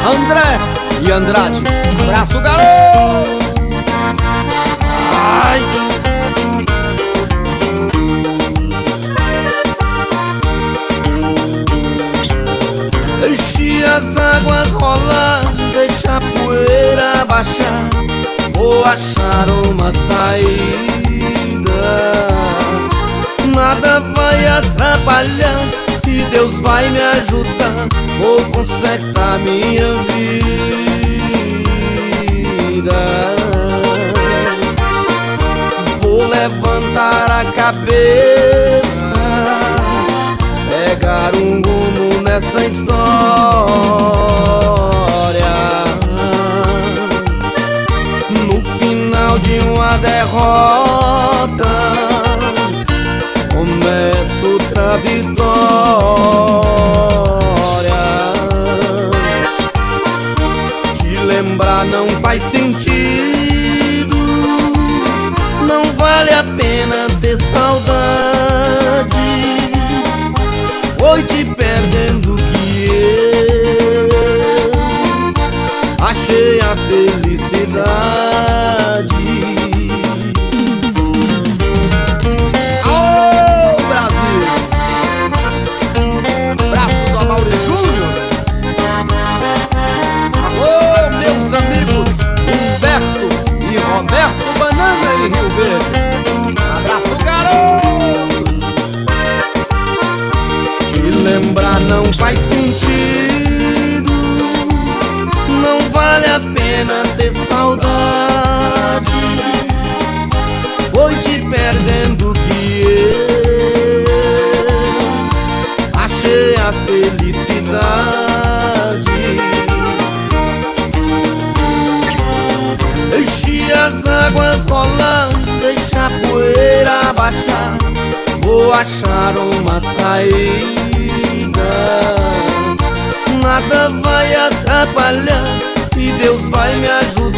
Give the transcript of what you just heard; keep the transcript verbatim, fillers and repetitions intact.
André e Andrade. Abraço, garoto! Ai. Deixe as águas rolar, deixa a poeira baixar, vou achar uma saída. Nada vai atrapalhar e Deus vai me ajudar, vou consertar minha vida. Vou levantar a cabeça, pegar um rumo nessa história. No final de uma derrota, começa outra vitória. Te lembrar não faz sentido, não vale a pena ter saudade. Foi te perdendo que eu achei a felicidade. Ô Brasil! Abraço do Amaury Júnior. Alô, meus amigos Humberto e Roberto Banana em Rio Verde. Abraço, garotos! Te lembrar não faz sentido, não vale a pena ter saudade. Foi te perdendo que eu achei a felicidade. Deixe as águas rolar, deixa a poeira baixar, vou achar uma saída. Nada vai atrapalhar e Deus vai me ajudar,